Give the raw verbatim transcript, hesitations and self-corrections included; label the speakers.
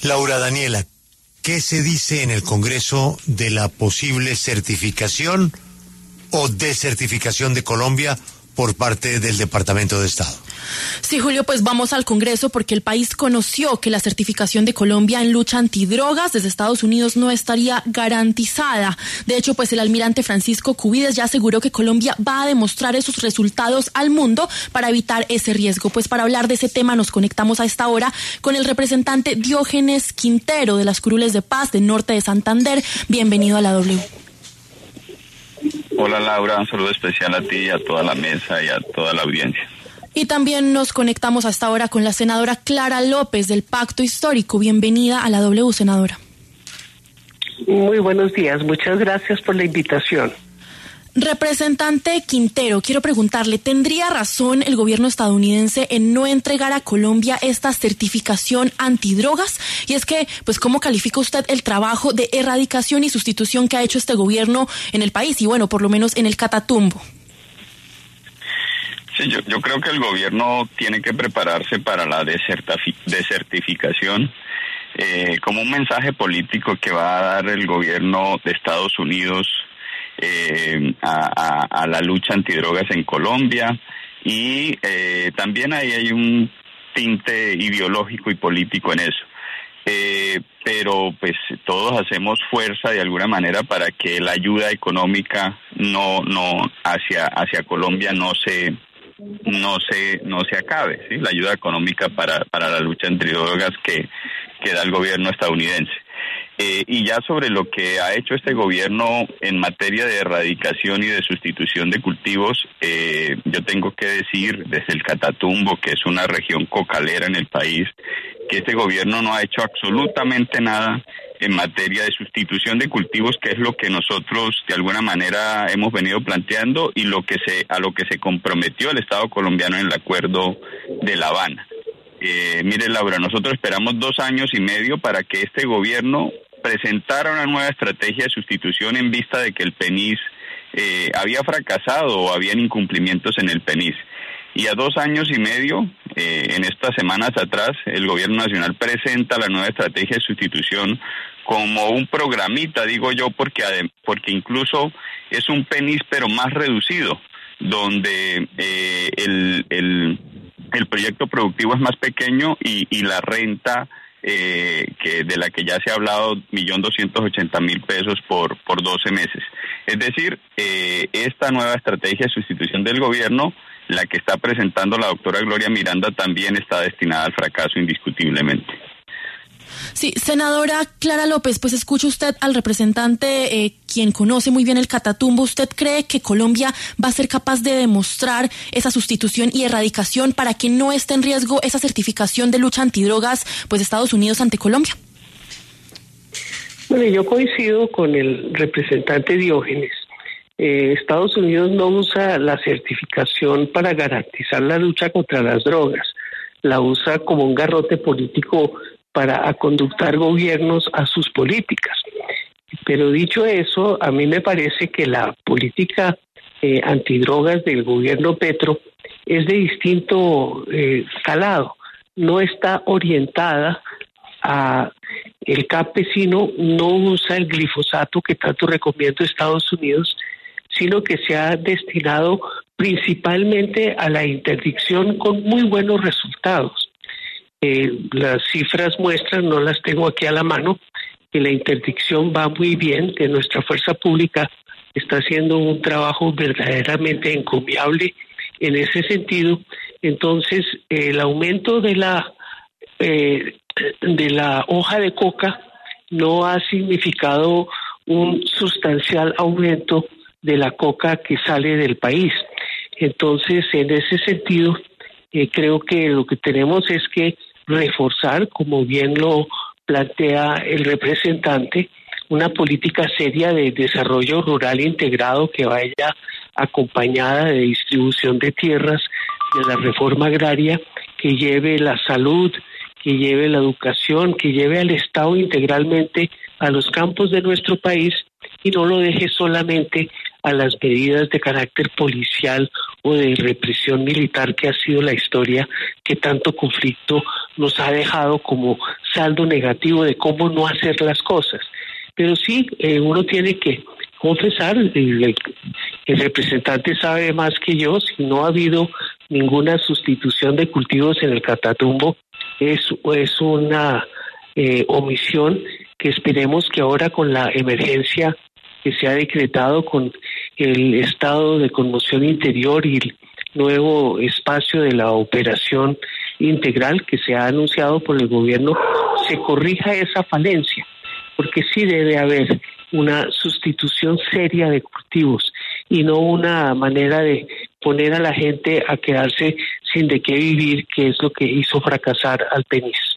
Speaker 1: Laura Daniela, ¿qué se dice en el Congreso de la posible certificación o desertificación de Colombia por parte del Departamento de Estado?
Speaker 2: Sí, Julio, pues vamos al Congreso porque el país conoció que la certificación de Colombia en lucha antidrogas desde Estados Unidos no estaría garantizada. De hecho, pues el almirante Francisco Cubides ya aseguró que Colombia va a demostrar esos resultados al mundo para evitar ese riesgo. Pues para hablar de ese tema nos conectamos a esta hora con el representante Diógenes Quintero de las Curules de Paz del norte de Santander. Bienvenido a la W.
Speaker 3: Hola Laura, un saludo especial a ti, a toda la mesa y a toda la audiencia.
Speaker 2: Y también nos conectamos hasta ahora con la senadora Clara López del Pacto Histórico. Bienvenida a la W, senadora.
Speaker 4: Muy buenos días, muchas gracias por la invitación.
Speaker 2: Representante Quintero, quiero preguntarle, ¿tendría razón el gobierno estadounidense en no entregar a Colombia esta certificación antidrogas? Y es que, pues, ¿cómo califica usted el trabajo de erradicación y sustitución que ha hecho este gobierno en el país y, bueno, por lo menos en el Catatumbo?
Speaker 3: Sí, yo, yo creo que el gobierno tiene que prepararse para la desertificación eh, como un mensaje político que va a dar el gobierno de Estados Unidos eh, a, a, a la lucha antidrogas en Colombia, y eh, también ahí hay un tinte ideológico y político en eso. Eh, pero pues todos hacemos fuerza de alguna manera para que la ayuda económica no no hacia hacia Colombia no se no se no se acabe, ¿sí? La ayuda económica para para la lucha antidrogas que que da el gobierno estadounidense. Eh, y ya sobre lo que ha hecho este gobierno en materia de erradicación y de sustitución de cultivos, eh, yo tengo que decir desde el Catatumbo, que es una región cocalera en el país, que este gobierno no ha hecho absolutamente nada en materia de sustitución de cultivos, que es lo que nosotros de alguna manera hemos venido planteando y lo que se a lo que se comprometió el Estado colombiano en el Acuerdo de La Habana. Eh, mire, Laura, nosotros esperamos dos años y medio para que este gobierno presentara una nueva estrategia de sustitución en vista de que el P N I S eh, había fracasado o habían incumplimientos en el P N I S. Y a dos años y medio, eh, en estas semanas atrás, el gobierno nacional presenta la nueva estrategia de sustitución como un programita, digo yo, porque, porque incluso es un P N I S pero más reducido, donde eh, el, el, el proyecto productivo es más pequeño y, y la renta eh, que de la que ya se ha hablado, un millón doscientos ochenta mil pesos por, por doce meses. Es decir, eh, esta nueva estrategia de sustitución del gobierno, la que está presentando la doctora Gloria Miranda, también está destinada al fracaso indiscutiblemente.
Speaker 2: Sí, senadora Clara López, pues escucha usted al representante, eh, quien conoce muy bien el Catatumbo. ¿Usted cree que Colombia va a ser capaz de demostrar esa sustitución y erradicación para que no esté en riesgo esa certificación de lucha antidrogas, pues, de Estados Unidos ante Colombia?
Speaker 4: Bueno, yo coincido con el representante Diógenes. Eh, Estados Unidos no usa la certificación para garantizar la lucha contra las drogas, la usa como un garrote político para aconductar gobiernos a sus políticas. Pero dicho eso, a mí me parece que la política eh, antidrogas del gobierno Petro es de distinto eh, calado, no está orientada a el campesino, no usa el glifosato que tanto recomienda Estados Unidos, sino que se ha destinado principalmente a la interdicción con muy buenos resultados. Eh, las cifras muestran, no las tengo aquí a la mano, que la interdicción va muy bien, que nuestra fuerza pública está haciendo un trabajo verdaderamente encomiable en ese sentido. Entonces, eh, el aumento de la eh, de la hoja de coca no ha significado un sustancial aumento de la coca que sale del país. Entonces, en ese sentido, eh, creo que lo que tenemos es que reforzar, como bien lo plantea el representante, una política seria de desarrollo rural integrado que vaya acompañada de distribución de tierras, de la reforma agraria, que lleve la salud, que lleve la educación, que lleve al Estado integralmente a los campos de nuestro país y no lo deje solamente a las medidas de carácter policial o de represión militar que ha sido la historia que tanto conflicto nos ha dejado como saldo negativo de cómo no hacer las cosas. Pero sí, eh, uno tiene que confesar, el, el representante sabe más que yo, si no ha habido ninguna sustitución de cultivos en el Catatumbo, es, es una eh, omisión que esperemos que ahora con la emergencia que se ha decretado, con el estado de conmoción interior y el nuevo espacio de la operación integral que se ha anunciado por el gobierno, se corrija esa falencia, porque sí debe haber una sustitución seria de cultivos y no una manera de poner a la gente a quedarse sin de qué vivir, que es lo que hizo fracasar al P E N I S.